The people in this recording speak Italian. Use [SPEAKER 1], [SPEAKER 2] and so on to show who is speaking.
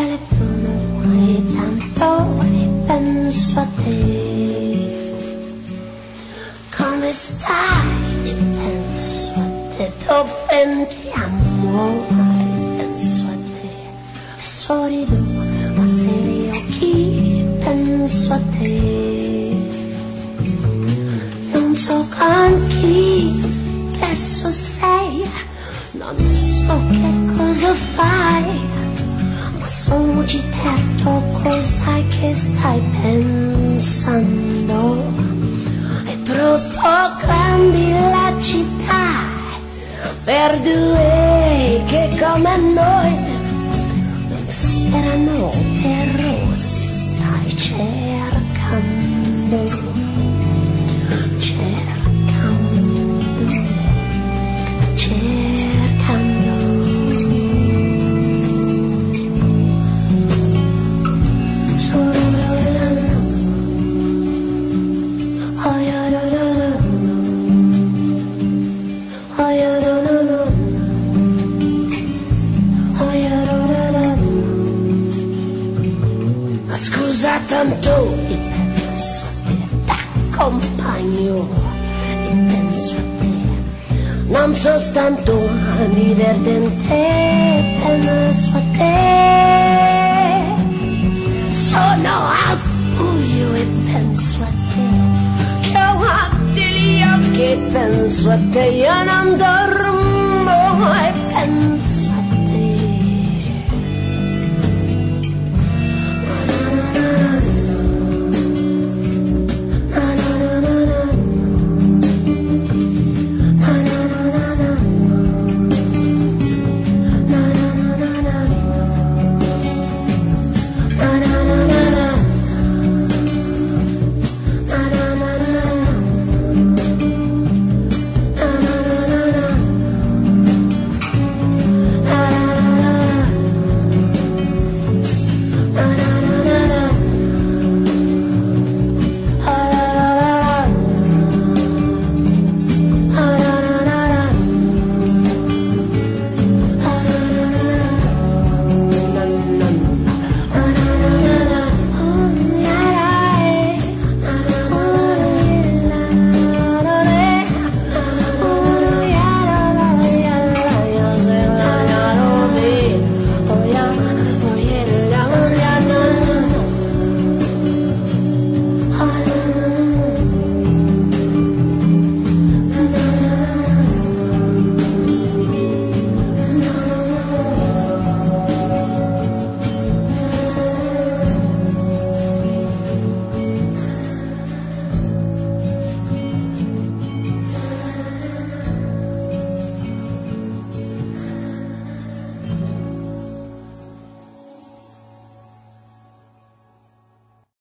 [SPEAKER 1] telefono e tanto e penso a te. Come stai? E penso a te. Dove andiamo? E penso a te. E sorrido, ma se gli occhi e penso a te. Non so con chi adesso sei, non so che cosa fai, ma sono certo cos'è che stai pensando. È troppo grande la città per due che come noi non si erano, però si stai cercando. Tanto e penso a te, t'accompagno e penso a te. Non so tanto divertente e penso a te. Sono al buio e penso a te. Che ho degli occhi e penso a te. Io non dormo